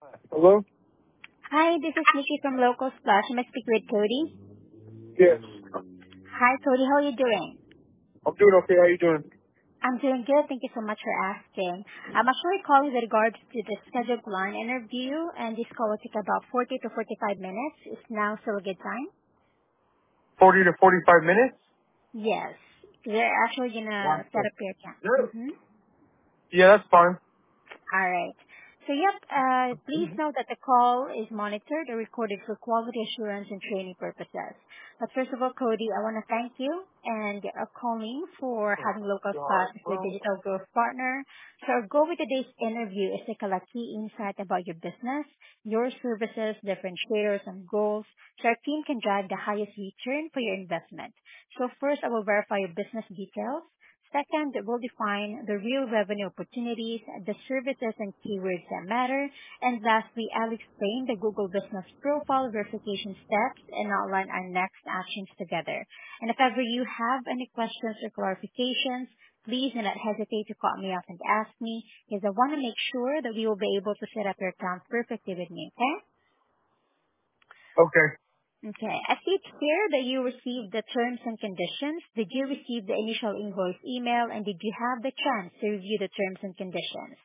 Hello? Hi, this is Nikki from Local Splash. I'm speaking with Cody. Yes. Hi, Cody. How are you doing? I'm doing okay. How you doing? I'm doing good. Thank you so much for asking. I'm actually calling with regards to the scheduled line interview, and this call will take about 40 to 45 minutes. Is now still a good time? 40 to 45 minutes? Yes. They're actually gonna Wow. set up your account. Mm-hmm. Yeah, that's fine. All right. So yep, please note that the call is monitored or recorded for quality assurance and training purposes. But first of all, Cody, I want to thank you and calling for having Local Plus as your digital growth partner. So our goal with today's interview is to collect key insight about your business, your services, differentiators, and goals, so our team can drive the highest return for your investment. So first, I will verify your business details. Second, we'll define the real revenue opportunities, the services and keywords that matter. And lastly, I'll explain the Google Business Profile verification steps and outline our next actions together. And if ever you have any questions or clarifications, please do not hesitate to call me up and ask me, because I want to make sure that we will be able to set up your account perfectly with me, okay? Okay. Okay. I see it here that you received the terms and conditions. Did you receive the initial invoice email, and did you have the chance to review the terms and conditions?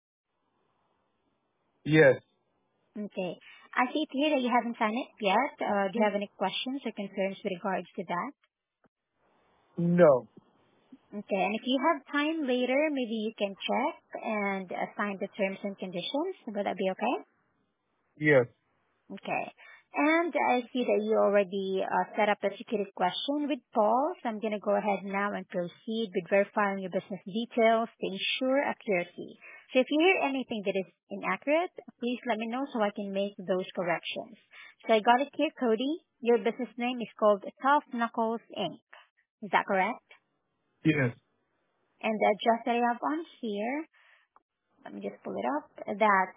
Yes. Okay. I see it here that you haven't signed it yet. Do you have any questions or concerns with regards to that? No. Okay. And if you have time later, maybe you can check and sign the terms and conditions. Would that be okay? Yes. Okay. And I see that you already set up a security question with Paul, so I'm going to go ahead now and proceed with verifying your business details to ensure accuracy. So if you hear anything that is inaccurate, please let me know so I can make those corrections. So I got it here, Cody. Your business name is called Tough Knuckles Inc. Is that correct? Yes. And the address that I have on here, let me just pull it up. That's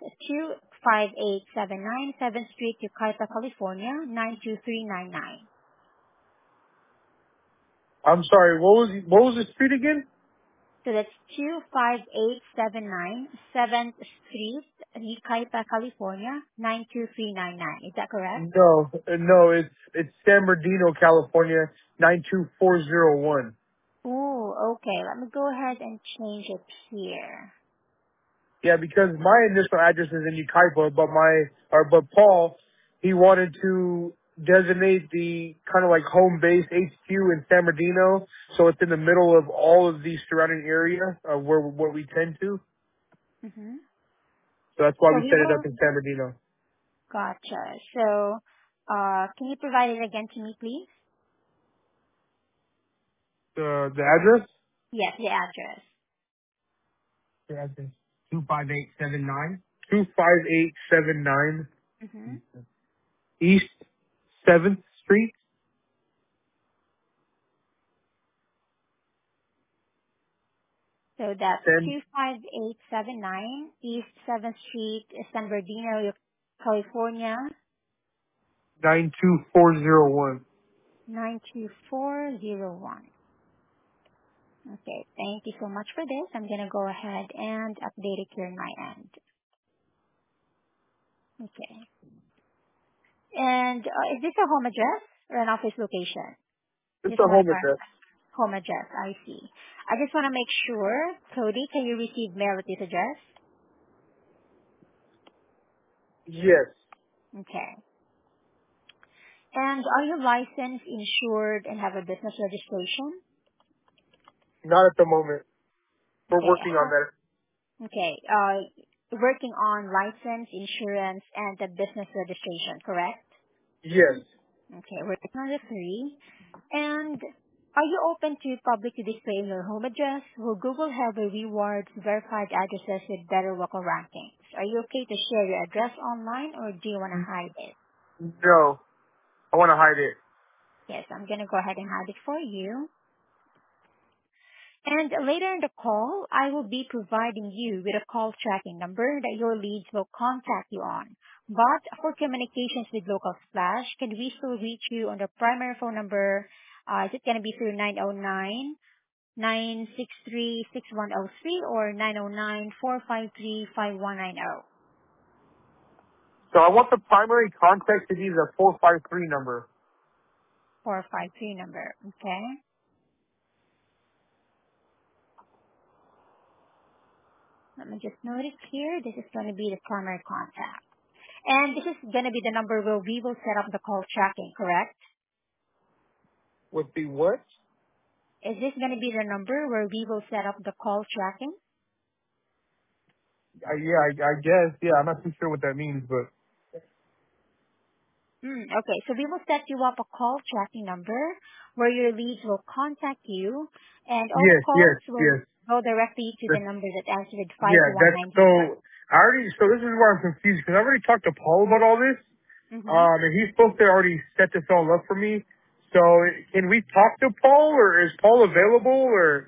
25879 7th Street, Yucaipa, California, 92399. I'm sorry. What was the street again? So that's 25879 7th Street, Yucaipa, California, 92399. Is that correct? No. No, it's San Bernardino, California, 92401. Oh, okay. Let me go ahead and change it here. Yeah, because my initial address is in Ukaipa, but Paul, he wanted to designate the kind of like home base HQ in San Bernardino, so it's in the middle of all of the surrounding area of where we tend to. Mm-hmm. So that's why So we we set it up will, in San Bernardino. gotcha. So, can you provide it again to me, please? The address? Yes, the address. The address. 25879. 25879 Mm-hmm. East 7th Street. So that's San 25879 East 7th Street, San Bernardino, California, 92401. 92401. Okay, thank you so much for this. I'm going to go ahead and update it here on my end. Okay. And is this a home address or an office location? It's Just a want to home clarify. address. Home address, I see. I just want to make sure, Cody, can you receive mail at this address? Yes. Okay. And are you licensed, insured, and have a business registration? Not at the moment. We're Okay. working on that. Okay. Working on license, insurance, and the business registration, correct? Yes. Okay, working on the three. And are you open to publicly displaying your home address? Will Google have a rewards verified addresses with better local rankings? Are you okay to share your address online, or do you want to hide it? No. I want to hide it. Yes, I'm going to go ahead and hide it for you. And later in the call, I will be providing you with a call tracking number that your leads will contact you on. But for communications with Local Splash, can we still reach you on the primary phone number? Is it going to be through 909-963-6103 or 909-453-5190? So I want the primary contact to be the 453 number. 453 number. Okay. Let me just note it here. This is going to be the primary contact. And this is going to be the number where we will set up the call tracking, correct? With the what? Is this going to be the number where we will set up the call tracking? I guess. Yeah, I'm not too sure what that means, but Okay, so we will set you up a call tracking number where your leads will contact you, and all the yes, yes, calls will yes. go directly to the That's, number that ends with yeah, that's 5190. so. So this is where I'm confused because I already talked to Paul about all this. Mm-hmm. And he's supposed to already set this all up for me. So can we talk to Paul, or is Paul available, or?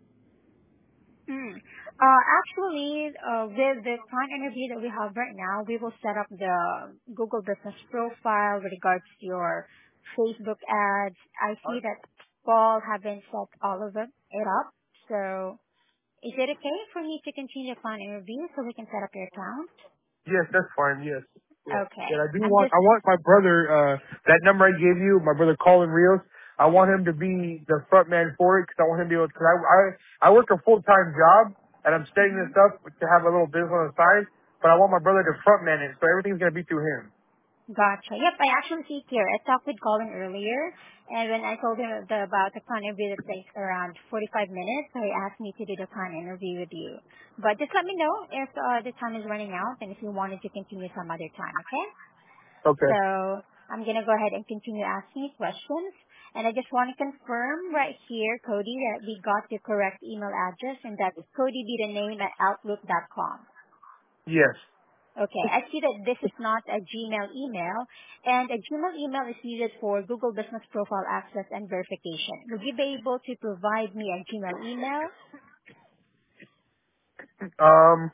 Actually, with the client interview that we have right now, we will set up the Google Business Profile with regards to your Facebook ads. I see that Paul haven't set all of it up. So is it okay for me to continue the client interview so we can set up your account? Yes, that's fine. Yes. Yeah. Okay. Yeah, I do I'm want. just I want my brother. That number I gave you, my brother Colin Rios. I want him to be the front man for it because I want him to be able. Because I work a full time job and I'm setting this up to have a little business on the side. But I want my brother to front man it, so everything's gonna be through him. gotcha. Yep, I actually see it here. I talked with Colin earlier, and when I told him about the client interview that takes around 45 minutes, so he asked me to do the client interview with you. But just let me know if the time is running out and if you wanted to continue some other time, okay? Okay. So I'm going to go ahead and continue asking you questions. And I just want to confirm right here, Cody, that we got the correct email address, and that's Cody be the name at outlook.com. Yes. Okay, I see that this is not a Gmail email, and a Gmail email is needed for Google Business Profile access and verification. Would you be able to provide me a Gmail email? Um,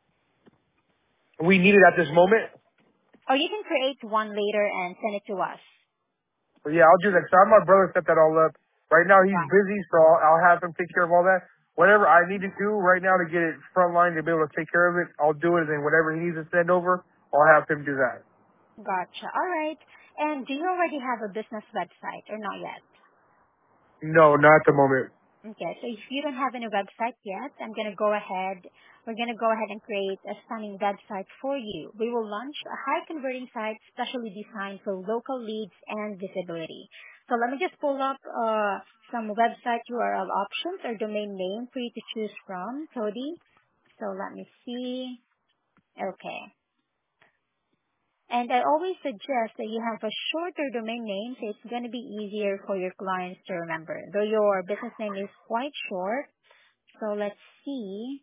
we need it at this moment. Or you can create one later and send it to us. But yeah, I'll do that. So I have my brother set that all up. Right now he's Right. busy, so I'll have him take care of all that. Whatever I need to do right now to get it front line to be able to take care of it, I'll do it. And then whatever he needs to send over, I'll have him do that. Gotcha. All right. And do you already have a business website or not yet? No, not at the moment. Okay, so if you don't have any website yet, we're going to go ahead and create a stunning website for you. We will launch a high converting site specially designed for local leads and visibility. So let me just pull up some website URL options or domain name for you to choose from, Cody. So let me see. Okay. And I always suggest that you have a shorter domain name so it's going to be easier for your clients to remember. Though your business name is quite short, so let's see.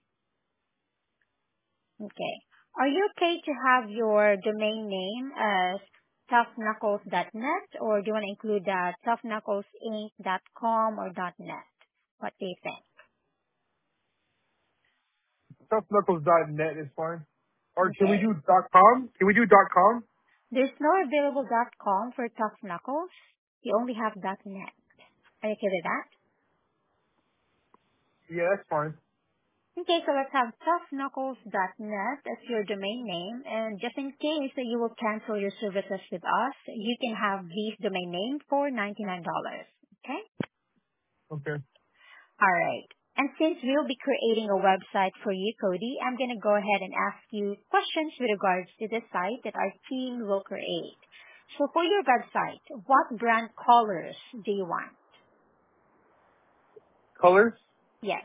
Okay. Are you okay to have your domain name as toughnuknuckles.net, or do you want to include that toughnukclesinc.com or .net? What do you think? Toughnuknuckles.net is fine. Or can we Okay. do .com? Can we do .com? There's no available .com for Tough Knuckles. You only have .net. Are you okay with that? Yeah, that's fine. Okay, so let's have toughnukcles.net as your domain name, and just in case that you will cancel your services with us, you can have this domain name for $99. Okay? Okay. Alright. And since we'll be creating a website for you, Cody, I'm gonna go ahead and ask you questions with regards to the site that our team will create. So for your website, what brand colors do you want? Colors? Yes.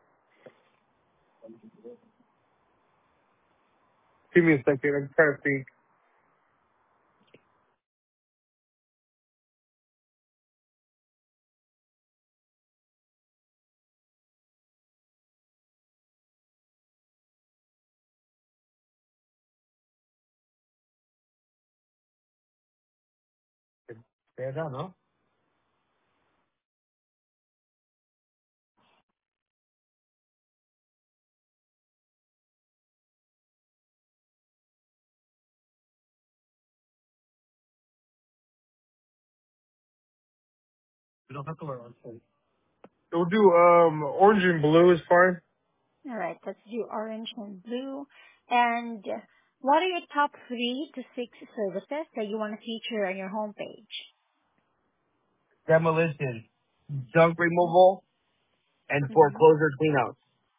Give me a second. I'm trying to think. Stand down, no? You don't have to wear on. We'll do orange and blue is fine. Alright, let's do orange and blue. And What are your top 3 to 6 services that you want to feature on your homepage? Demolition, junk removal, and Mm-hmm. foreclosure cleanouts.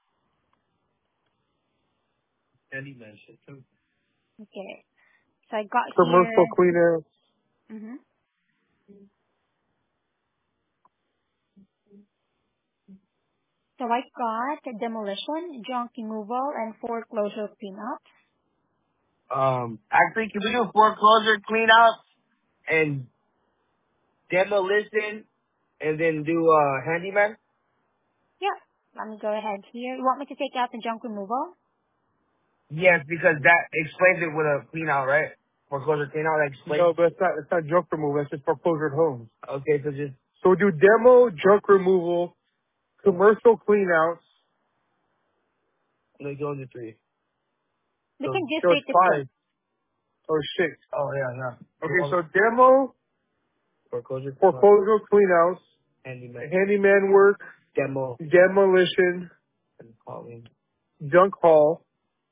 Handyman shit too. Okay. So I got Commercial here. cleaner. Mm-hmm. So I got demolition, junk removal, and foreclosure cleanup. Actually, can we do foreclosure cleanouts and demolition, and then do handyman? Yeah. Let me go ahead here. You want me to take out the junk removal? Yes, because that explains it with a clean out, right? Foreclosure clean out, that explains. No, but it's not junk removal. It's just foreclosure homes. Okay, so just So we do demo, junk removal, commercial cleanouts. Let's go into three. We So can do so it's 3 to 6. five or six. Oh yeah, yeah. Okay, so demo, foreclosure cleanouts, handyman work, demolition, and hauling. Junk haul.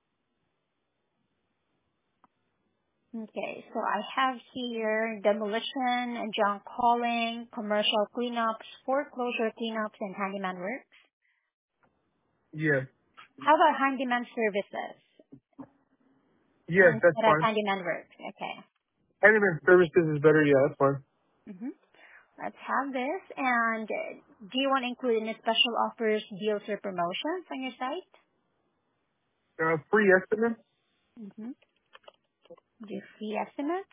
Okay, so I have here demolition, junk hauling, commercial cleanups, foreclosure cleanups, and handyman works. Yes, How about handyman services yes, that's instead of fine. handyman works? Okay. Handyman services is better. Yeah, that's fine. Mm-hmm. Let's have this. And do you want to include any special offers, deals, or promotions on your site? Free estimates. Mm-hmm. Do free estimates?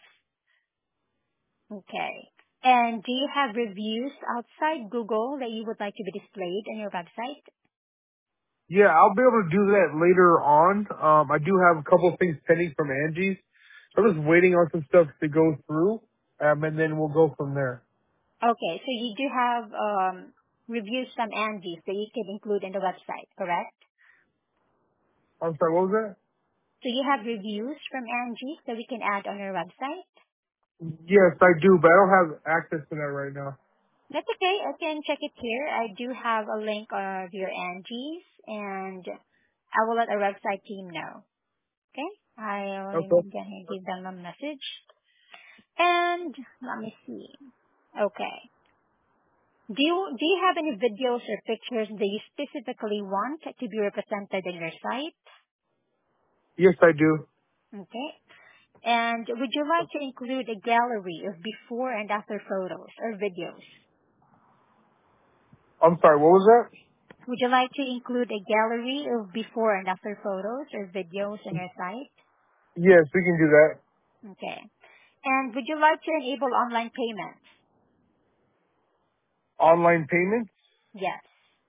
Okay. And do you have reviews outside Google that you would like to be displayed on your website? Yeah, I'll be able to do that later on. I do have a couple of things pending from Angie's. So I'm just waiting on some stuff to go through, and then we'll go from there. Okay, so you do have reviews from Angie's that you can include in the website, correct? I'm sorry, what was that? So you have reviews from Angie's that we can add on your website? Yes, I do, but I don't have access to that right now. That's okay. I can check it here. I do have a link of your Angie's, and I will let our website team know. Okay? I'm Okay. gonna give them a message. And let me see. Okay. Do you have any videos or pictures that you specifically want to be represented in your site? Yes, I do. Okay. And would you like to include a gallery of before and after photos or videos? I'm sorry, what was that? Would you like to include a gallery of before and after photos or videos on your site? Yes, we can do that. Okay. And would you like to enable online payments? Online payments? Yes.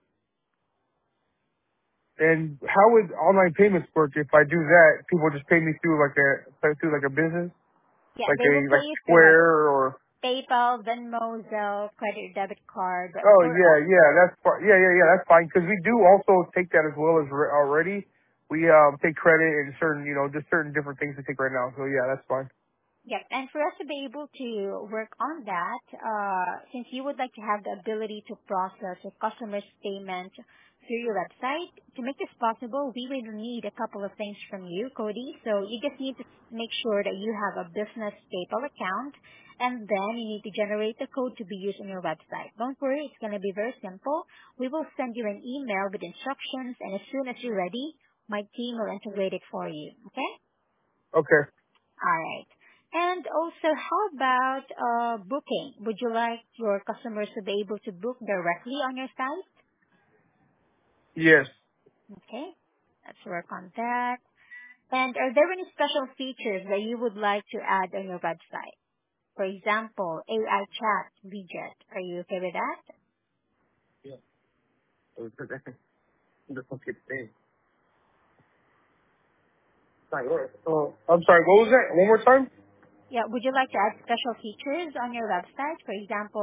And how would online payments work if I do that? People just pay me through like a business? Yeah, Like they will pay like you through like Square or PayPal, Venmo, Zelle, credit, debit card. But Oh for yeah, us, yeah, that's fine. Yeah, that's fine. Because we do also take that as well as already. We take credit and certain, just certain different things we take right now. So yeah, that's fine. yes, and for us to be able to work on that, since you would like to have the ability to process a customer's payment through your website, to make this possible, we will need a couple of things from you, Cody. So you just need to make sure that you have a business PayPal account, and then you need to generate the code to be used on your website. Don't worry, it's going to be very simple. We will send you an email with instructions, and as soon as you're ready, my team will integrate it for you. Okay? Okay. All right. And also, how about booking? Would you like your customers to be able to book directly on your site? Yes. Okay. Let's work on that. And are there any special features that you would like to add on your website? For example, AI chat widget. Are you okay with that? Yeah. The fucking thing. Oh, I'm sorry. What was that? One more time. Yeah. Would you like to add special features on your website? For example,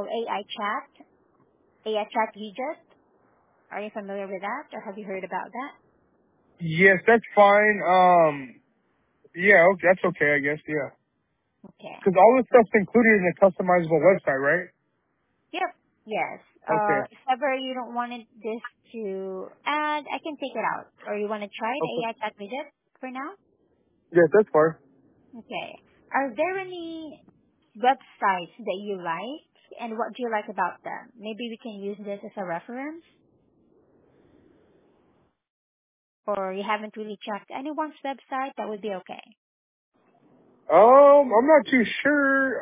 AI chat widget. Are you familiar with that, or have you heard about that? Yes, that's fine. Yeah, okay, that's okay, I guess. Yeah. Okay. Because all this stuff's included in the customizable website, right? Yep. Yes. Okay. If ever you don't want this to add, I can take it out. Or you want to try the Okay. AI chat widget for now? Yes, that's fine. Okay. Are there any websites that you like, and what do you like about them? Maybe we can use this as a reference, or you haven't really checked anyone's website, that would be okay. I'm not too sure.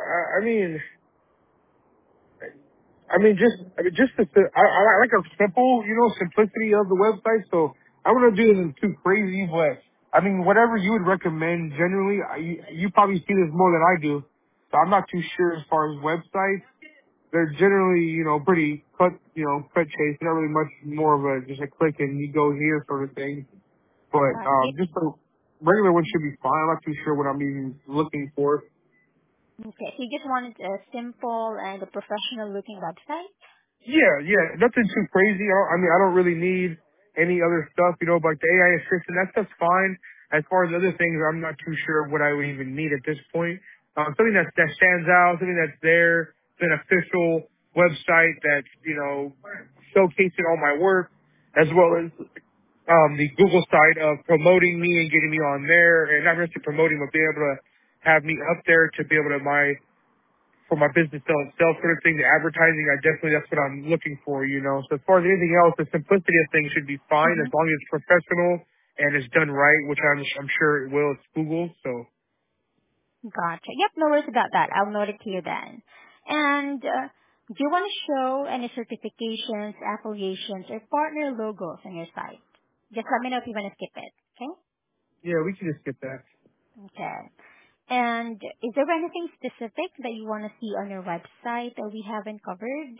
Just I like a simple, simplicity of the website. So I don't want to do anything too crazy, but I mean, whatever you would recommend. Generally, you probably see this more than I do, so I'm not too sure as far as websites. They're generally, pretty cut chase. Not really much more of a just a click and you go here sort of thing. But Okay. just a regular one should be fine. I'm not too sure what I'm even looking for. Okay. So you just wanted a simple and a professional looking website? Yeah, yeah, nothing too crazy. I don't really need any other stuff, like the AI assistant. That stuff's fine. As far as other things, I'm not too sure what I would even need at this point. Something that stands out, something that's there, an official website that's showcasing all my work, as well as the Google side of promoting me and getting me on there, and not just promoting, but being able to have me up there to be able to for my business itself sort of thing, the advertising, that's what I'm looking for. So as far as anything else, the simplicity of things should be fine as Mm-hmm. long as it's professional and it's done right, which I'm sure it will. It's Google, so. Gotcha. Yep, no worries about that. I'll note it here then. And do you want to show any certifications, affiliations, or partner logos on your site? Just let me know if you want to skip it. Okay? Yeah, we can just skip that. Okay. And is there anything specific that you want to see on your website that we haven't covered?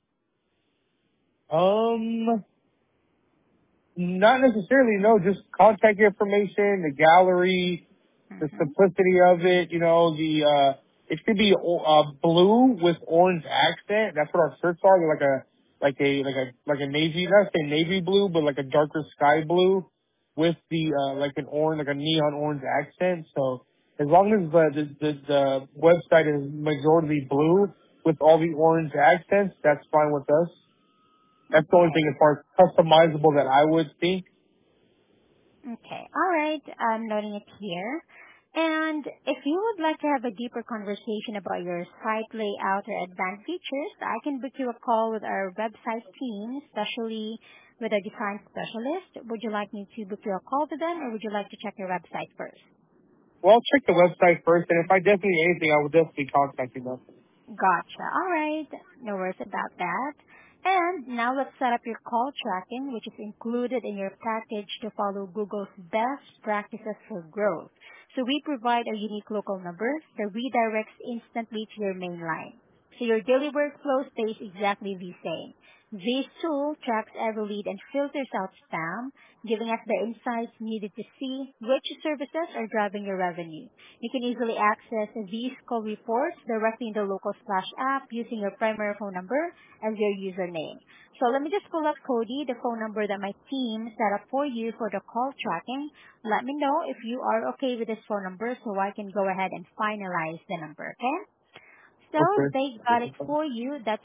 Um, Not necessarily, no, just contact information, the gallery, the Mm-hmm. simplicity of it, it could be blue with orange accent. That's what our shirts are. They're like a navy, not say navy blue, but like a darker sky blue with like an orange, like a neon orange accent. So as long as the website is majority blue with all the orange accents, that's fine with us. That's the only Okay. thing as far as customizable that I would think. Okay. All right. I'm noting it here. And if you would like to have a deeper conversation about your site layout or advanced features, I can book you a call with our website team, especially with a design specialist. Would you like me to book you a call with them, or would you like to check your website first? Well, I'll check the website first, and if I definitely need anything, I will definitely contact you. Though. Gotcha. All right. No worries about that. And now let's set up your call tracking, which is included in your package to follow Google's best practices for growth. So we provide a unique local number that redirects instantly to your main line. So your daily workflow stays exactly the same. This tool tracks every lead and filters out spam, giving us the insights needed to see which services are driving your revenue. You can easily access these call reports directly in the local Splash app using your primary phone number as your username. So let me just pull up Cody, the phone number that my team set up for you for the call tracking. Let me know if you are okay with this phone number so I can go ahead and finalize the number, okay? So Okay. they got it for you. That's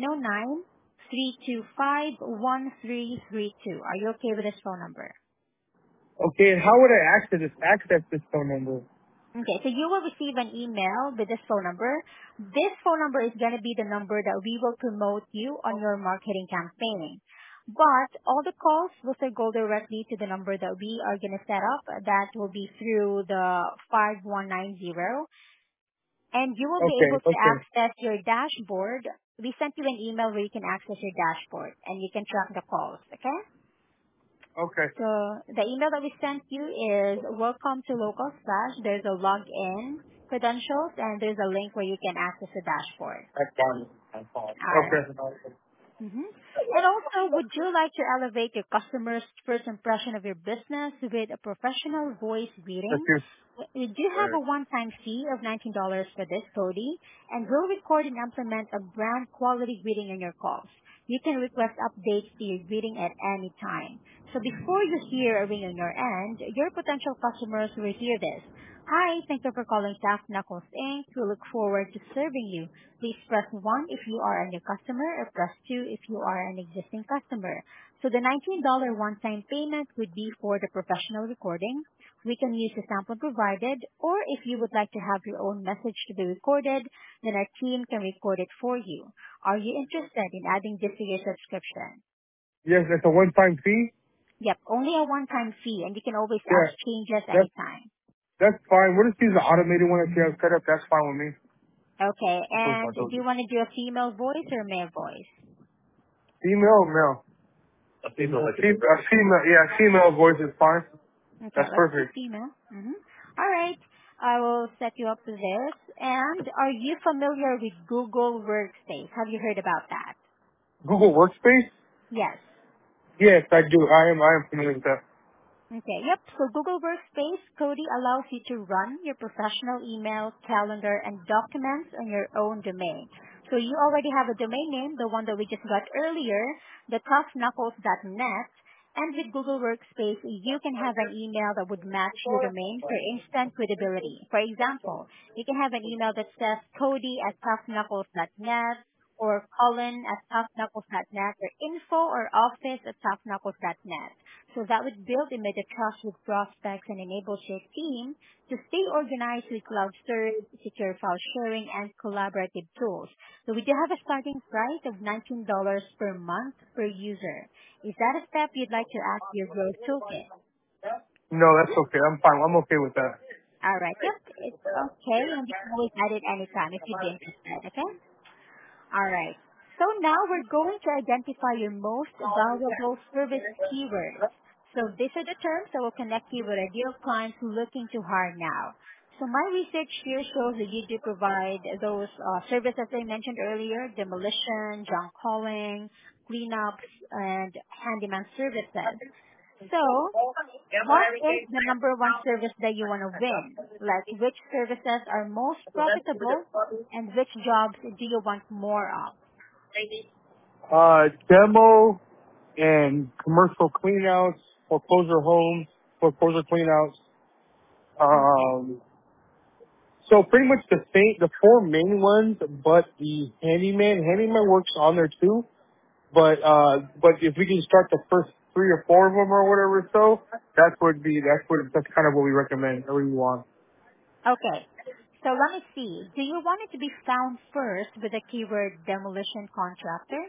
909-325-1332. Are you okay with this phone number? Okay, and how would I access this phone number? Okay, so you will receive an email with this phone number. This phone number is going to be the number that we will promote you on your marketing campaign. But all the calls will still go directly to the number that we are going to set up. That will be through the 5190. And you will be Okay, able to okay, access your dashboard. We sent you an email where you can access your dashboard and you can track the calls, okay? okay. So the email that we sent you is welcome to local slash. There's a login credentials and there's a link where you can access the dashboard. That's fine. That's fine. All right. Okay. Mm-hmm. And also, would you like to elevate your customers' first impression of your business with a professional voice That's greeting? you. We do have a one-time fee of $19 for this, Cody, and we'll record and implement a brand quality greeting in your calls. You can request updates to your greeting at any time. So before you hear a ring on your end, your potential customers will hear this. Hi, thank you for calling Taft Knuckles Inc. We look forward to serving you. Please press 1 if you are a new customer or press 2 if you are an existing customer. So the $19 one-time payment would be for the professional recording. We can use the sample provided, or if you would like to have your own message to be recorded, then our team can record it for you. Are you interested in adding this to your subscription? Yes, it's a one-time fee. Yep, only a one-time fee, and you can always ask Yeah, changes that's anytime. that's fine. What if he's the automated one that you have set up? That's fine with me. Okay, I told you, and I do told you. you want to do a female voice or a male voice? Female or male? A female, yeah, female voice is fine. Okay, That's let's do perfect. female. All right, I will set you up with this. And are you familiar with Google Workspace? Have you heard about that? Google Workspace? Yes. Yes, I do. I am familiar with that. Okay, yep. So Google Workspace, Cody, allows you to run your professional email, calendar, and documents on your own domain. So you already have a domain name, the one that we just got earlier, the toughknuckles.net. And with Google Workspace, you can have an email that would match your domain for instant credibility. For example, you can have an email that says Cody at toughknuckles.net or Colin at toughknuckles.net or info or office at toughknuckles.net. So that would build immediate trust with prospects and enables your team to stay organized with cloud storage, secure file sharing, and collaborative tools. So we do have a starting price of $19 per month per user. Is that a step you'd like to add to your growth toolkit? No, that's okay. I'm fine. I'm okay with that. All right. Yep. It's okay. And you can always add it anytime if you'd be interested. Okay? All right. So now we're going to identify your most valuable service keywords. So these are the terms that will connect you with ideal clients looking to hire now. So my research here shows that you do provide those services I mentioned earlier, demolition, junk hauling, cleanups, and handyman services. So what is the number one service that you want to win? Like which services are most profitable and which jobs do you want more of? Demo and commercial cleanouts, foreclosure homes, foreclosure cleanouts. Okay. So pretty much the same, the four main ones, but the handyman works on there too. But if we can start the first three or four of them or whatever, so that's kind of what we recommend or we want. Okay. So let me see. Do you want it to be found first with the keyword demolition contractor?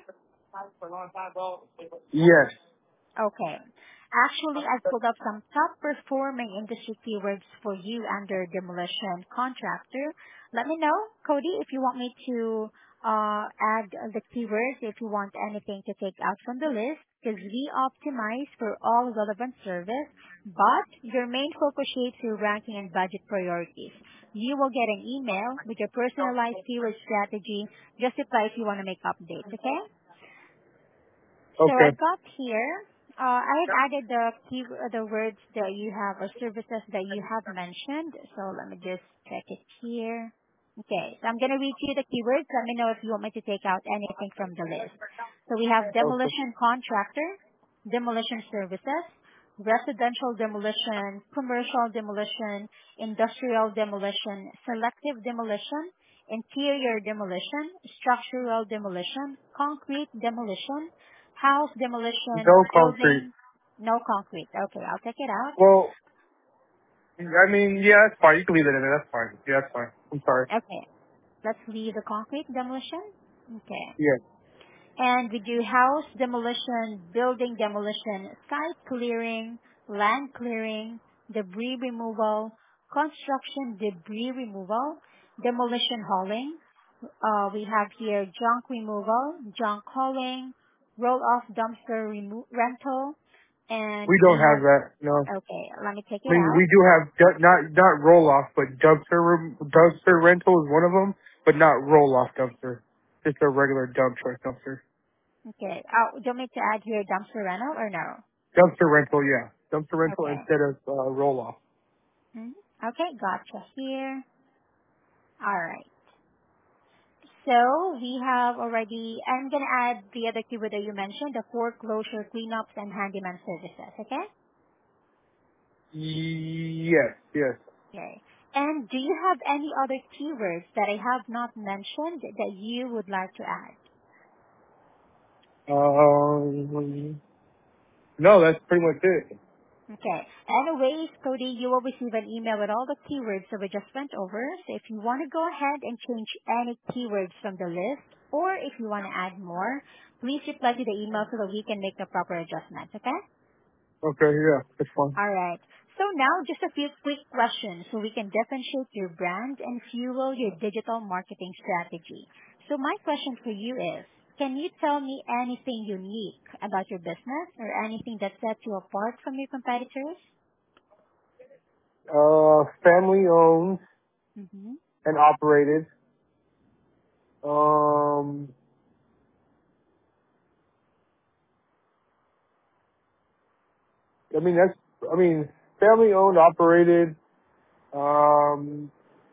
Yes. Okay. Actually, I've pulled up some top performing industry keywords for you under demolition contractor. Let me know, Cody, if you want me to add the keywords, if you want anything to take out from the list, because we optimize for all relevant service, but your main focus shapes your ranking and budget priorities. You will get an email with your personalized keyword strategy. Just reply if you want to make updates, okay? So I Okay. got here, I have added the words that you have or services that you have mentioned. So let me just check it here. Okay, so I'm going to read you the keywords. Let me know if you want me to take out anything from the list. So we have Okay. demolition contractor, demolition services, residential demolition, commercial demolition, industrial demolition, selective demolition, interior demolition, structural demolition, concrete demolition, house demolition, No concrete. building, no concrete. Okay, I'll take it out. Well, I mean, yeah, that's fine. You can leave it in there. That's fine. Yeah, that's fine. I'm sorry. Okay, let's leave the concrete demolition. Okay. Yes. And we do house demolition, building demolition, site clearing, land clearing, debris removal, construction debris removal, demolition hauling. We have here junk removal, junk hauling, roll-off dumpster rental, and We don't we have have, that. No. okay, let me take I it mean, out. we do have not roll off, but dumpster rental is one of them, but not roll off dumpster. Just a regular dump truck dumpster. Okay, do you want me to add here dumpster rental or no? Dumpster rental, yeah. Dumpster rental Okay. instead of roll off. Mhm. Okay, gotcha here. All right. So we have already, I'm going to add the other keyword that you mentioned, the foreclosure cleanups and handyman services, okay? Yes, yes. Okay. And do you have any other keywords that I have not mentioned that you would like to add? Um, No, that's pretty much it. Okay. Anyways, Cody, you will receive an email with all the keywords that we just went over. So if you want to go ahead and change any keywords from the list, or if you want to add more, please reply to the email so that we can make the proper adjustments, okay? Okay, yeah, that's fine. All right. So now just a few quick questions so we can differentiate your brand and fuel your digital marketing strategy. So my question for you is, can you tell me anything unique about your business or anything that sets you apart from your competitors? Family owned Mm-hmm. and operated. Um, I mean, family owned, operated, um,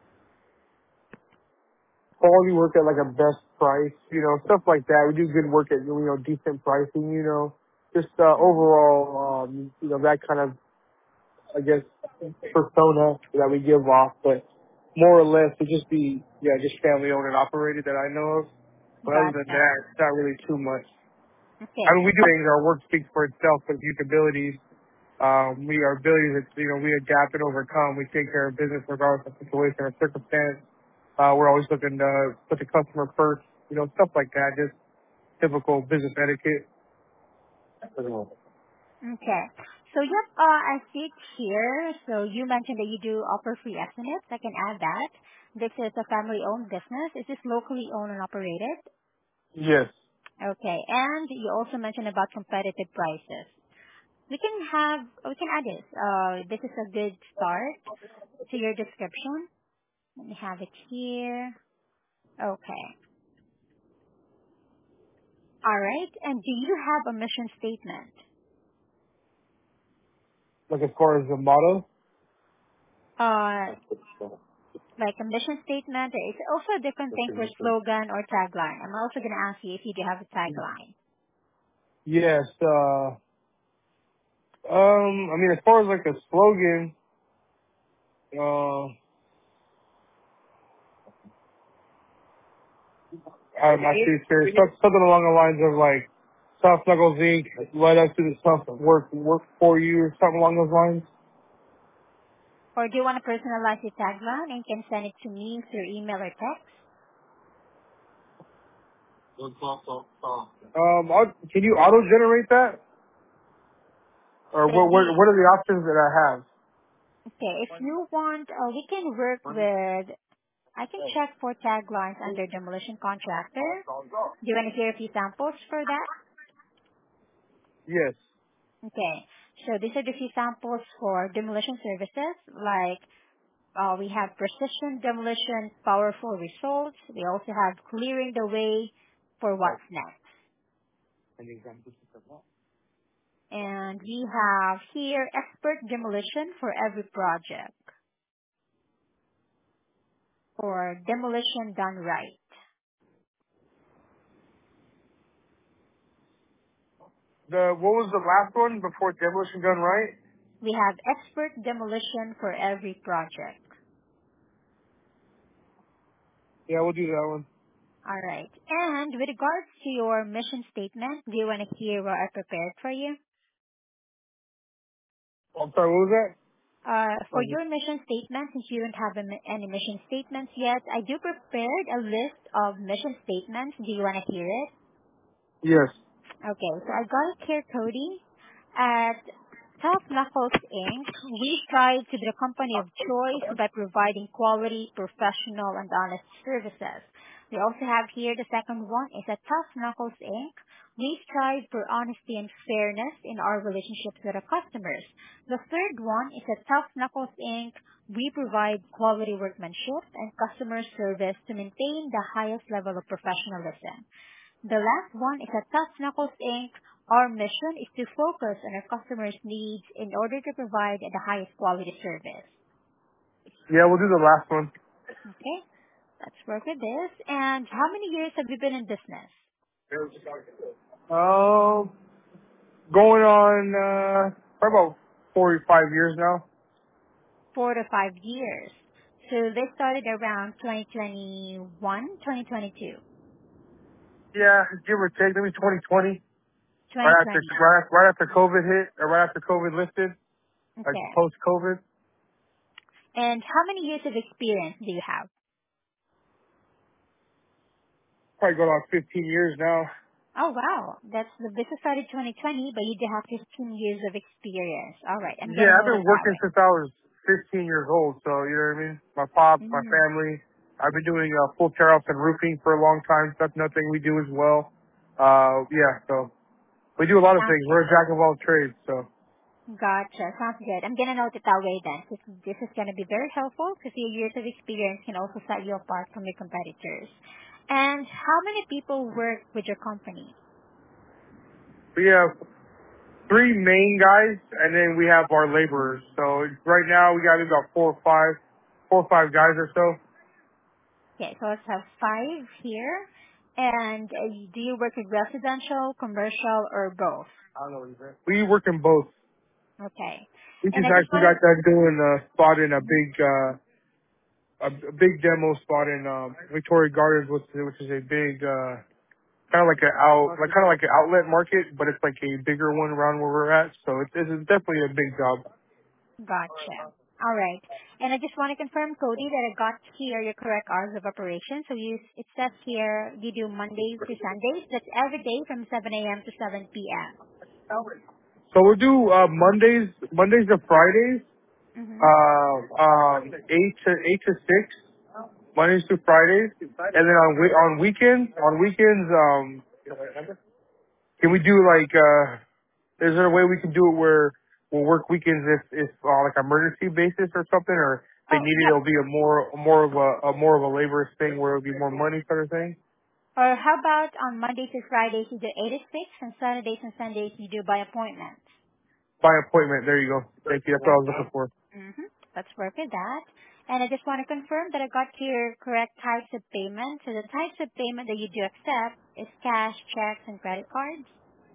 quality work at like a best price, stuff like that. We do good work at, decent pricing, just, Mm-hmm. overall, that kind of, I guess, persona that we give off, but more or less it just be, yeah, just family owned and operated that I know of. But other than Gotcha. that, it's not really too much. I Okay. mean, we do things, our work speaks for itself with youth abilities. Our abilities, we adapt and overcome. We take care of business regardless of situation or circumstance. We're always looking to put the customer first, stuff like that. Just typical business etiquette. Okay. So yep, I see it here. So you mentioned that you do offer free estimates. I can add that. This is a family-owned business. Is this locally owned and operated? Yes. Okay. And you also mentioned about competitive prices. We can add this. This is a good start to your description. Let me have it here. Okay. All right. And do you have a mission statement? Like as far as the motto? Uh, like a mission statement. It's also a different thing for slogan or tagline. I'm also going to ask you if you do have a tagline. Yes. I mean, as far as like a slogan, I'm not too sure. Something along the lines of like, Soft Knuckles Inc. Let us do the tough work for you, or something along those lines. Or do you want to personalize your tagline and can send it to me through email or text? Can you auto generate that, or It'd be, what are the options that I have? okay, if you want, we can work with, I can check for taglines under demolition contractor. Do you want to hear a few samples for that? Yes. Okay. So these are the few samples for demolition services, like we have precision demolition, powerful results. We also have clearing the way for what's next. And we have here expert demolition for every project or demolition done right. What was the last one before demolition done right? We have expert demolition for every project. Yeah, we'll do that one. All right. And with regards to your mission statement, do you want to hear what I prepared for you? I'm sorry, what was that? For your mission statement, since you don't have any mission statements yet, I do prepared a list of mission statements. Do you want to hear it? Yes. Okay, so I got it here, Cody. At Tough Knuckles Inc., we strive to be the company of choice by providing quality, professional, and honest services. We also have here the second one is at Tough Knuckles Inc., we strive for honesty and fairness in our relationships with our customers. The third one is at Tough Knuckles Inc., we provide quality workmanship and customer service to maintain the highest level of professionalism. The last one is at Tough Knuckles Inc. Our mission is to focus on our customers' needs in order to provide the highest quality service. Yeah, we'll do the last one. Okay, let's work with this. And how many years have you been in business? Um, going on, probably about 45 years now. 4 to 5 years. So they started around 2021, 2022. Yeah, give or take, maybe 2020. 2020. right after COVID hit, or right after COVID lifted, like Okay. post COVID. And how many years of experience do you have? Probably going on 15 years now. Oh wow, that's the business started 2020, but you do have 15 years of experience. All right, I'm gonna Yeah, I've note it been that working way. since I was 15 years old, so you know what I mean? My pops, my Mm, family. I've been doing full tear offs and roofing for a long time. So that's another thing we do as well. Yeah, so we do a lot of sounds things. We're a good. jack of all trades, so. Gotcha. Sounds good. I'm gonna note it that way then, 'cause this is gonna be very helpful because your years of experience can also set you apart from your competitors. And how many people work with your company? We have three main guys, and then we have our laborers. So right now we got about four or five guys or so. Okay, so let's have 5 here. And do you work with residential, commercial, or both? We work in both. Okay. We And just I just actually got wanted. done doing a spot in Mhm. a big demo spot in Victoria Gardens, which is a big kind of like an outlet market, but it's like a bigger one around where we're at. So this is definitely a big job. Gotcha. All right. And I just want to confirm, Cody, that I got here your correct hours of operation. So it says here you do Mondays to Sundays. That's every day from 7 a.m. to 7 p.m. So we'll do Mondays to Fridays, Mm-hmm. 8 to 6, Mondays to Fridays, and then on weekends, can we do is there a way we can do it where we'll work weekends if like emergency basis or something, or if they Oh, need it, yep. it'll be a more of a laborious thing where it'll be more money sort of thing. Or how about on Mondays to Fridays you do 8 to 6, and Saturdays and Sundays you do by appointment? By appointment. There you go. Thank you. That's what I was looking for. Mm-hmm. Let's work with that. And I just want to confirm that I got your correct types of payment. So the types of payment that you do accept is cash, checks, and credit cards.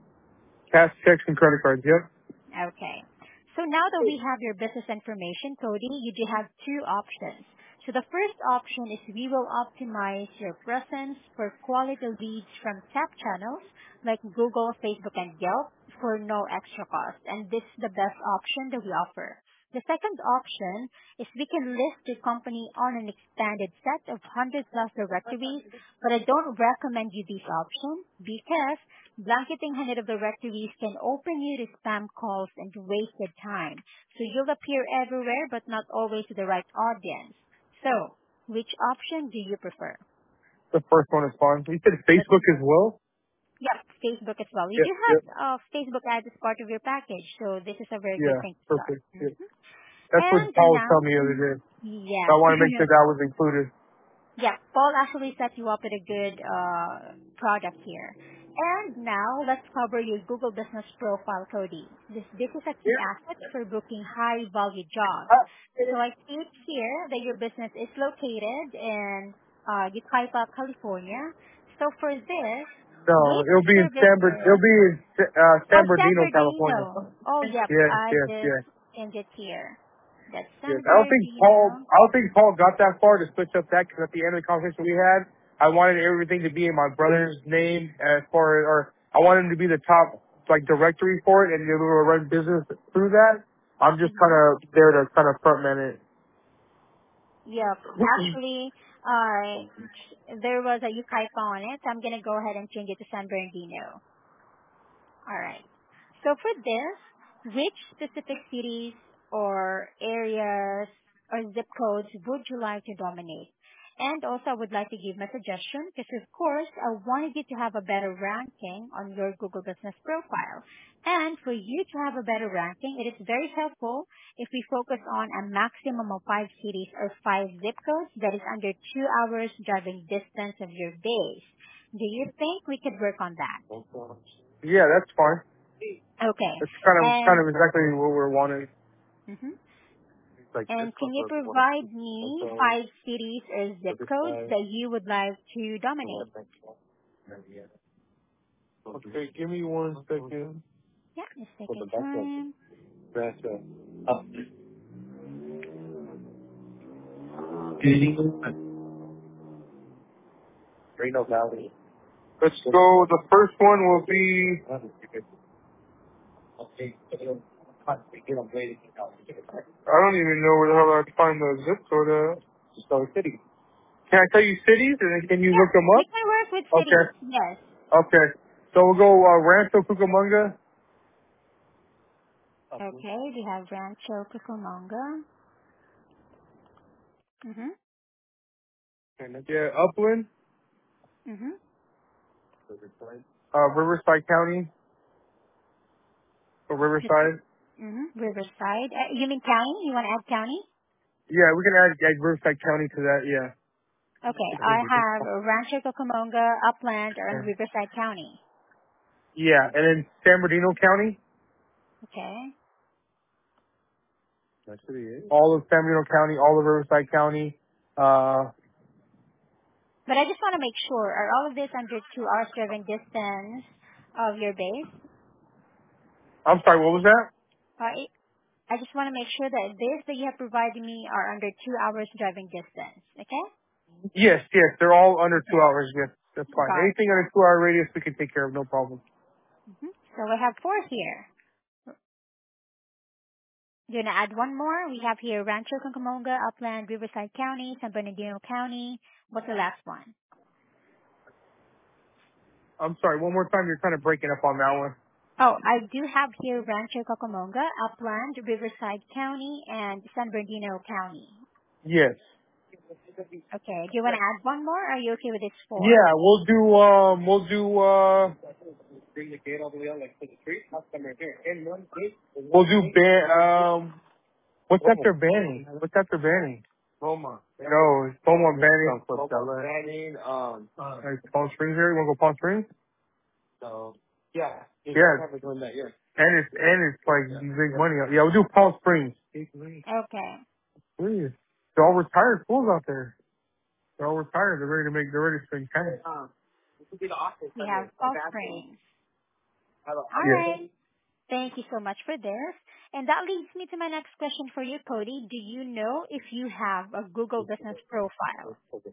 Cash checks and credit cards. Yep. Okay. So now that we have your business information, Cody, you do have 2 options. So the first option is we will optimize your presence for quality leads from tap channels like Google, Facebook, and Yelp for no extra cost. And this is the best option that we offer. The second option is we can list your company on an expanded set of 100 plus directories, but I don't recommend you this option because blanketing 100 of directories can open you to spam calls and wasted time. So you'll appear everywhere but not always to the right audience. So, which option do you prefer? The first one is fine. You said That's, Facebook as well. yep, Facebook as well. You Yep. do Yep. have Facebook ads as part of your package, so this is a very good Yeah. thing to start. Perfect. Yep. Mhm. That's what And Paul was now, telling me the other day. I yes, want to make sure that was included. yeah, Paul actually set you up with a good product here. And now let's cover your Google Business Profile, Cody. This is a key asset for booking high value jobs. So I see it here that your business is located in Yucaipa, California. So for this, No, which It'll services? be in Oh, San San Bernardino, California. Bernardino. Oh, yep, Yes. I Yes. just Yes. changed it here. That's Yes. San Bernardino. I don't think Paul got that far to switch up that because at the end of the conversation we had, I wanted everything to be in my brother's name as far as, or I wanted him to be the top like directory for it, and we were run business through that. I'm just kind Mhm. of there to kind of front man it. Yep. Actually, there was a Yucaipa on it. So I'm gonna go ahead and change it to San Bernardino. All right. So for this, which specific cities or areas or zip codes would you like to dominate? And also, I would like to give my suggestion because, of course, I wanted you to have a better ranking on your Google Business Profile. And for you to have a better ranking, it is very helpful if we focus on a maximum of 5 cities or 5 zip codes that is under 2 hours driving distance of your base. Do you think we could work on that? Yeah, that's fine. Okay. It's kind And of exactly what we're wanting. mhm. And can you provide me 5 cities or zip codes that you would like to dominate? Okay, give me 1 second. Yeah, just take your time. Reno Valley. Let's go. The first one will be. I don't even know where the hell I'd find the zip code at. Just go city. Can I tell you cities and then can you Yeah, look them we up? can work with Okay. cities. Yes. Okay. So we'll go Rancho Cucamonga. Okay, we have Rancho Cucamonga. Mhm. Yeah, Upland, Mhm. Riverside County, or Riverside. Mhm. Riverside. You mean county? You want to add county? Yeah, we can add Riverside County to that. Yeah. Okay, I have Rancho Cucamonga, Upland, and Okay. Riverside County. Yeah, and then San Bernardino County, Okay. all of San Bernardino County, all of Riverside County. But I just want to make sure, are all of this under 2 hours driving distance of your base? I'm sorry, what was that? I just want to make sure that this that you have provided me are under 2 hours driving distance. Okay? Yes, yes, they're all under two Okay. hours. Yes, that's fine. Anything Gotcha. under 2 hour radius, we can take care of, no problem. So I have four here. Do you want to add one more? We have here Rancho Cucamonga, Upland, Riverside County, San Bernardino County. What's the last one? I'm sorry, one more time, you're kind of breaking up on that one. Oh, I do have here Rancho Cucamonga, Upland, Riverside County, and San Bernardino County. Yes. Okay. Do you want to add one more? Or are you okay with this four? Yeah, we'll do what's after Banning? What's after Banning? Beaumont. No, it's Beaumont Banning. Like Palm Springs here? You want to go Palm Springs? Yeah. And it's like big money. Yeah, we'll do Palm Springs. Okay. Please. They're all retired fools out there. They're all retired. They're ready to spend cash. We have Palm Springs. All Yeah. right. Thank you so much for this. And that leads me to my next question for you, Cody. Do you know if you have a Google business profile?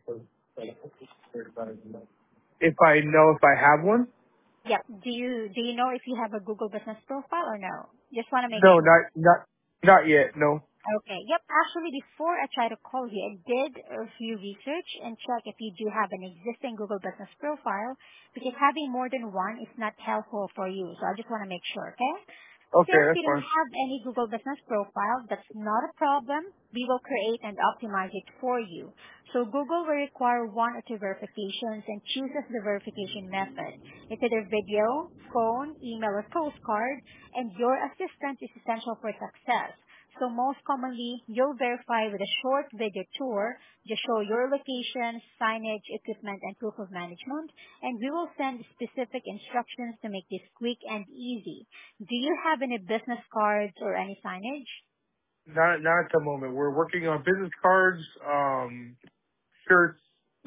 If I know if I have one? Yep. Do you know if you have a Google business profile or no? Just want to make No, sure. not yet. No. Okay. Yep. Actually, before I try to call you, I did a few research and check if you do have an existing Google business profile because having more than one is not helpful for you. So I just want to make sure, okay? Okay, Since that's you don't fine. have any Google business profile, that's not a problem. We will create and optimize it for you. So Google will require one or two verifications and chooses the verification method. It's either video, phone, email, or postcard, and your assistance is essential for success. So most commonly, you'll verify with a short video tour, just show your location, signage, equipment, and proof of management, and we will send specific instructions to make this quick and easy. Do you have any business cards or any signage? Not at the moment. We're working on business cards, shirts,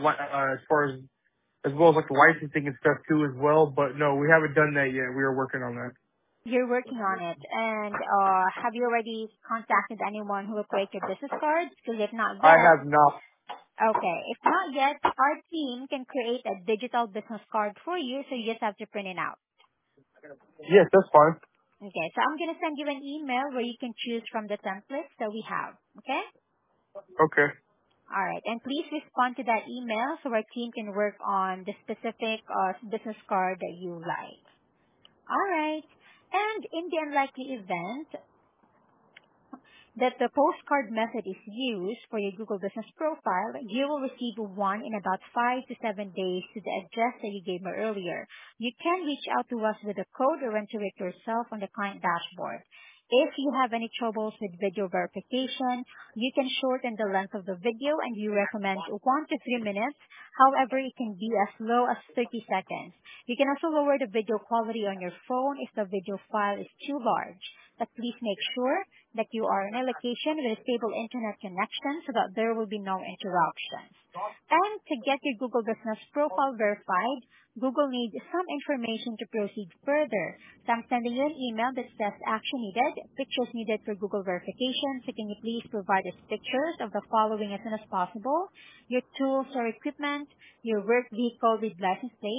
as well as like licensing and stuff too as well. But no, we haven't done that yet. We are working on that. You're working on it. And have you already contacted anyone who will create your business cards? Because if not I yet, have not. okay. If not yet, our team can create a digital business card for you, so you just have to print it out. Yes, that's fine. Okay, so I'm going to send you an email where you can choose from the templates that we have. Okay? Okay. All right. And please respond to that email so our team can work on the specific business card that you like. All right. And in the unlikely event that the postcard method is used for your Google Business profile, you will receive one in about 5 to 7 days to the address that you gave me earlier. You can reach out to us with a code or enter it yourself on the client dashboard. If you have any troubles with video verification, you can shorten the length of the video and we recommend 1 to 3 minutes. However, it can be as low as 30 seconds. You can also lower the video quality on your phone if the video file is too large. But please make sure that you are in a location with a stable internet connection so that there will be no interruptions. And to get your Google Business profile verified, Google needs some information to proceed further. So I'm sending you an email that says action needed, pictures needed for Google verification. So can you please provide us pictures of the following as soon as possible? Your tools or equipment, your work vehicle with license plate,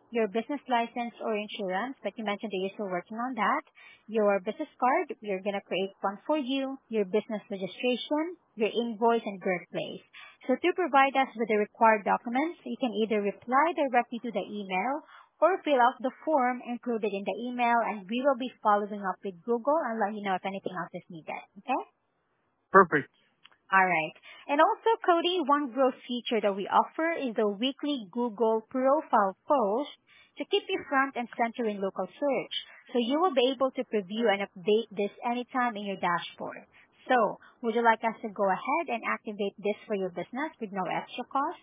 your business license or insurance, but you mentioned that you're still working on that, your business card, we're going to create one for you, your business registration, your invoice, and birthplace. So to provide us with the required documents, you can either reply directly to the email or fill out the form included in the email, and we will be following up with Google and let you know if anything else is needed. Okay? Perfect. All right. And also, Cody, one growth feature that we offer is the weekly Google profile post to keep you front and center in local search. So you will be able to preview and update this anytime in your dashboard. So, would you like us to go ahead and activate this for your business with no extra cost?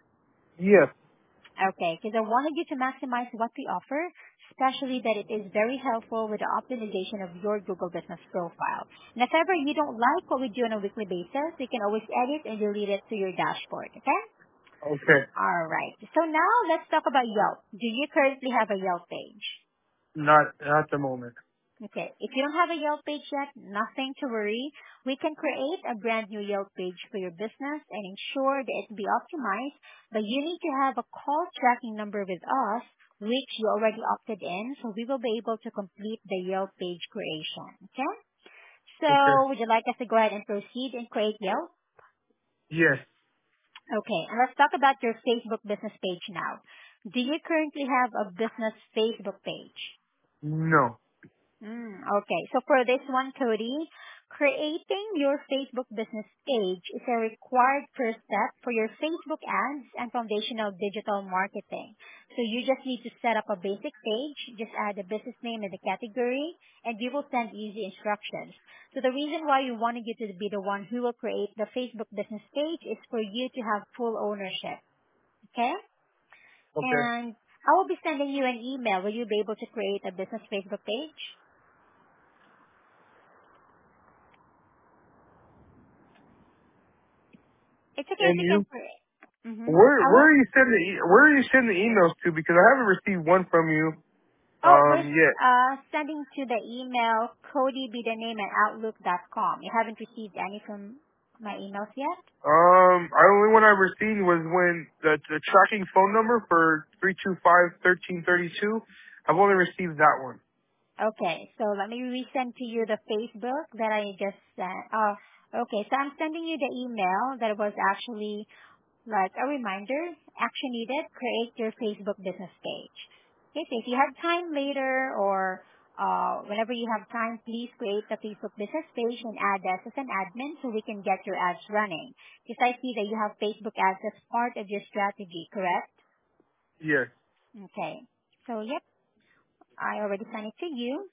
Yes. Okay, because I wanted you to maximize what we offer, especially that it is very helpful with the optimization of your Google Business Profile. And if ever you don't like what we do on a weekly basis, you can always edit and delete it to your dashboard, okay? Okay. Alright, so now let's talk about Yelp. Do you currently have a Yelp page? Not at the moment. Okay. If you don't have a Yelp page yet, nothing to worry. We can create a brand new Yelp page for your business and ensure that it be optimized, but you need to have a call tracking number with us, which you already opted in, so we will be able to complete the Yelp page creation. Okay? Okay. So would you like us to go ahead and proceed and create Yelp? Yes. Okay. And let's talk about your Facebook business page now. Do you currently have a business Facebook page? No. Okay. So for this one, Cody, creating your Facebook business page is a required first step for your Facebook ads and foundational digital marketing. So you just need to set up a basic page, just add a business name and the category, and we will send easy instructions. So the reason why we wanted you to be the one who will create the Facebook business page is for you to have full ownership. Okay? Okay. And I will be sending you an email. Will you be able to create a business Facebook page? It's okay if And you can you? create. Where I where will. are you sending where are you sending the emails to? Because I haven't received one from you Oh, we're yet. sending to the email codybedaname at outlook.com. You haven't received any from my emails yet? I only one I received was when the tracking phone number for 325-1332. I've only received that one. Okay, so let me resend to you the Facebook that I just sent. Okay, so I'm sending you the email that was actually like a reminder, action needed, create your Facebook business page. Okay, so if you have time later or whenever you have time, please create the Facebook business page and add us as an admin so we can get your ads running. Because I see that you have Facebook ads as part of your strategy, correct? Yes. Okay. So yep, I already sent it to you.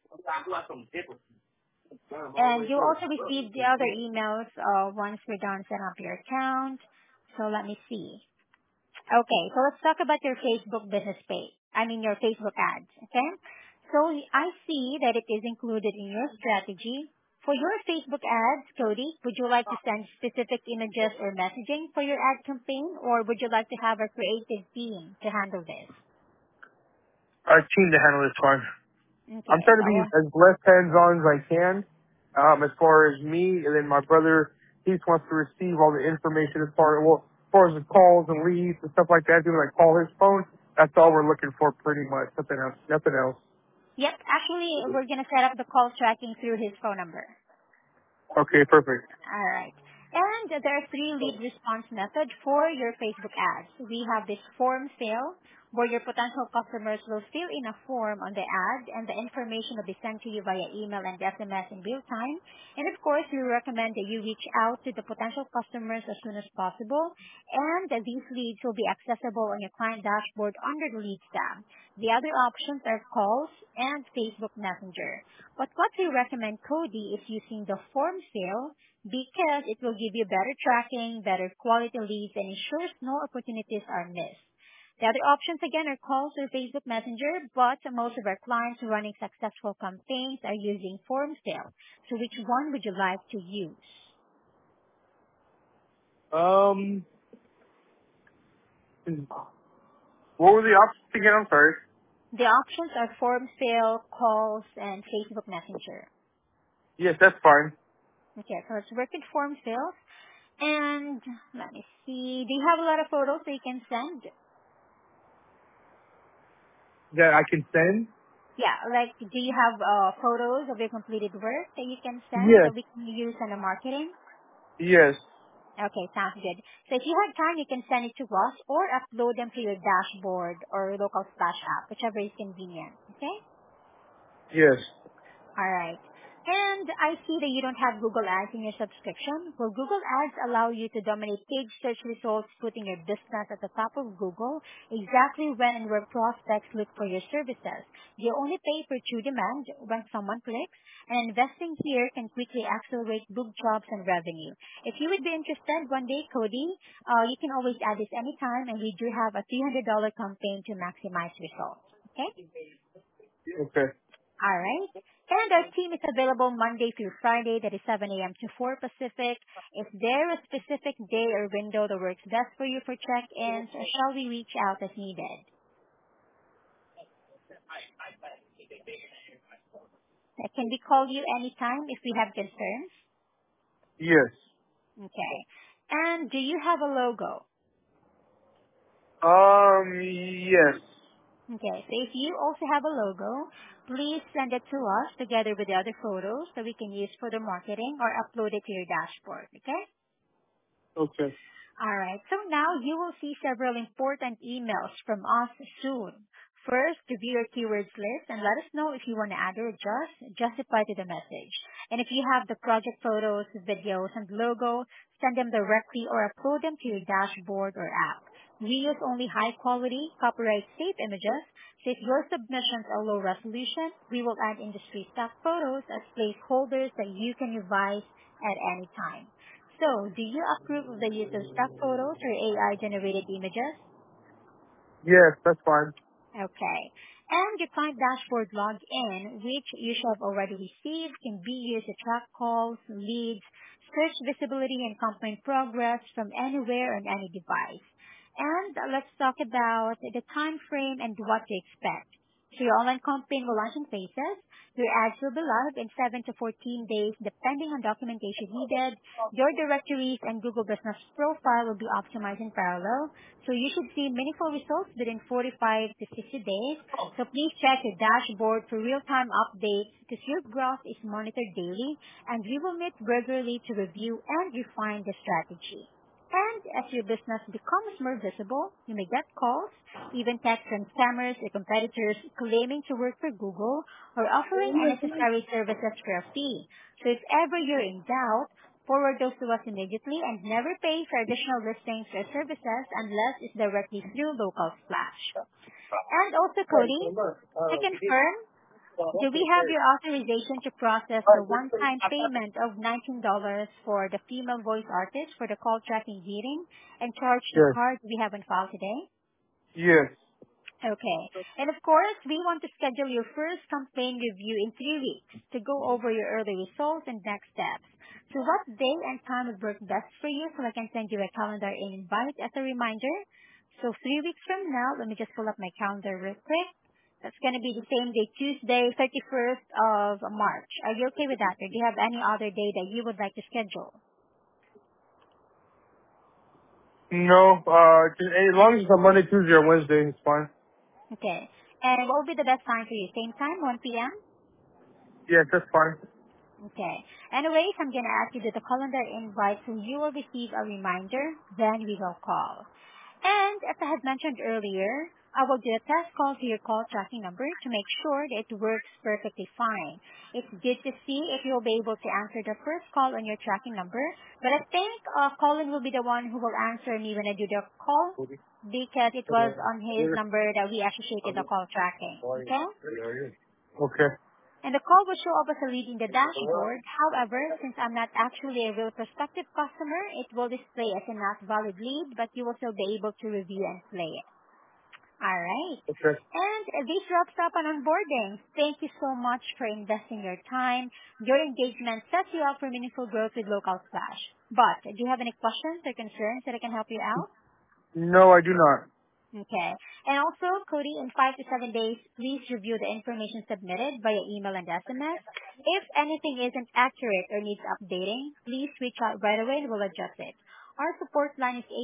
And you'll also receive the other emails once we're done setting up your account. So let me see. Okay, so let's talk about your Facebook business page. I mean your Facebook ads, okay? So I see that it is included in your strategy. For your Facebook ads, Cody, would you like to send specific images or messaging for your ad campaign, or would you like to have a creative team to handle this? I team to handle this one. I'm Okay, trying to so be as less hands-on as I can, as far as me, and then my brother, he just wants to receive all the information as far as the calls and leads and stuff like that, doing like call his phone. That's all we're looking for pretty much. Nothing else. Nothing else. yep, actually we're gonna set up the call tracking through his phone number. Okay, perfect. All right. And there are three lead response methods for your Facebook ads. We have this form fill, where your potential customers will fill in a form on the ad, and the information will be sent to you via email and SMS in real time. And of course, we recommend that you reach out to the potential customers as soon as possible, and that these leads will be accessible on your client dashboard under the Leads tab. The other options are calls and Facebook Messenger. But what we recommend, Cody, is using the form fill because it will give you better tracking, better quality leads, and ensures no opportunities are missed. The other options again are calls or Facebook Messenger, but most of our clients running successful campaigns are using form fill. So which one would you like to use? Um, what were the options again? I'm sorry. The options are form fill, calls, and Facebook Messenger. Yes, that's fine. Okay, so let's work with form fill. And let me see. Do you have a lot of photos that you can send? that I can send? Yeah, like, do you have photos of your completed work that you can send Yes. that we can use in the marketing? Yes. Okay, sounds good. So if you have time, you can send it to us or upload them to your dashboard or local Splash app, whichever is convenient. Okay? Yes. All right. And I see that you don't have Google Ads in your subscription. Well, Google Ads allow you to dominate page search results, putting your business at the top of Google exactly when and where prospects look for your services. You only pay for true demand when someone clicks, and investing here can quickly accelerate book jobs and revenue. If you would be interested one day, Cody, you can always add this anytime, and we do have a $300 campaign to maximize results. Okay? Okay. All right. And our team is available Monday through Friday, that is 7 a.m. to 4 Pacific. Is there a specific day or window that works best for you for check-ins, or shall we reach out as needed? Can we call you anytime if we have concerns? Yes. Okay. And do you have a logo? Yes. Okay, so if you also have a logo, please send it to us together with the other photos that we can use for the marketing or upload it to your dashboard, okay? Okay. All right. So now you will see several important emails from us soon. First, review your keywords list and let us know if you want to add or adjust, justify to the message. And if you have the project photos, videos, and logo, send them directly or upload them to your dashboard or app. We use only high quality, copyright safe images. So if your submissions are low resolution, we will add industry stock photos as placeholders that you can revise at any time. So, do you approve of the use of stock photos or AI-generated images? Yes, that's fine. Okay. And your client dashboard login, which you should have already received, can be used to track calls, leads, search visibility, and campaign progress from anywhere on any device. And let's talk about the time frame and what to expect. So your online campaign will launch in phases. Your ads will be live in 7 to 14 days, depending on documentation needed. Your directories and Google Business Profile will be optimized in parallel, so you should see meaningful results within 45 to 60 days. So please check your dashboard for real-time updates because your growth is monitored daily, and we will meet regularly to review and refine the strategy. And as your business becomes more visible, you may get calls, even texts from scammers or competitors claiming to work for Google or offering unnecessary services for a fee. So if ever you're in doubt, forward those to us immediately and never pay for additional listings or services unless it's directly through Local Splash. And also, Cody, to confirm, do we have your authorization to process the one-time payment of $19 for the female voice artist for the call tracking meeting and charge the Yes. card we have on file today? Yes. Okay. And of course, we want to schedule your first campaign review in 3 weeks to go over your early results and next steps. So what day and time would work best for you so I can send you a calendar invite as a reminder? So 3 weeks from now, let me just pull up my calendar real quick. That's going to be the same day, Tuesday, 31st of March. Are you okay with that? Or do you have any other day that you would like to schedule? No, as long as it's a Monday, Tuesday, or Wednesday, it's fine. Okay. And what would be the best time for you? Same time, 1 p.m.? Yes, that's fine. Okay. Anyways, I'm gonna ask you to the calendar invite so you will receive a reminder, then we will call. And as I had mentioned earlier, I will do a test call to your call tracking number to make sure that it works perfectly fine. It's good to see if you'll be able to answer the first call on your tracking number, but I think Colin will be the one who will answer me when I do the call because it was on his number that we associated the call tracking. Okay? Okay. And the call will show up as a lead in the dashboard. However, since I'm not actually a real prospective customer, it will display as a not valid lead, but you will still be able to review and play it. All right. Okay. And this wraps up on onboarding. Thank you so much for investing your time. Your engagement sets you up for meaningful growth with Local Splash. But do you have any questions or concerns that I can help you out? No, I do not. Okay. And also, Cody, in 5 to 7 days, please review the information submitted via email and SMS. If anything isn't accurate or needs updating, please reach out right away and we'll adjust it. Our support line is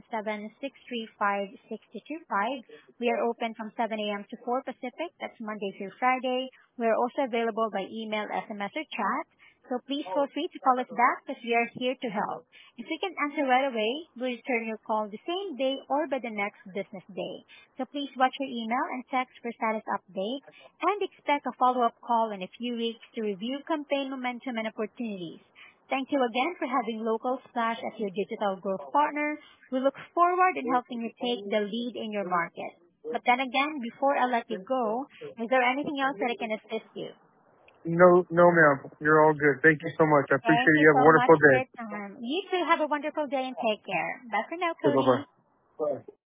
877-635-6225. We are open from 7 a.m. to 4 Pacific. That's Monday through Friday. We are also available by email, SMS, or chat. So please feel free to call us back because we are here to help. If we can answer right away, we'll return your call the same day or by the next business day. So please watch your email and text for status updates and expect a follow-up call in a few weeks to review campaign momentum and opportunities. Thank you again for having Local Splash as your digital growth partner. We look forward in helping you take the lead in your market. But then again, before I let you go, is there anything else that I can assist you? No, no, ma'am. You're all good. Thank you so much. I appreciate Thank it. you You have a so much wonderful for day. your time. You too have a wonderful day and take care. Bye for now, Okay, Cody. bye-bye. Bye.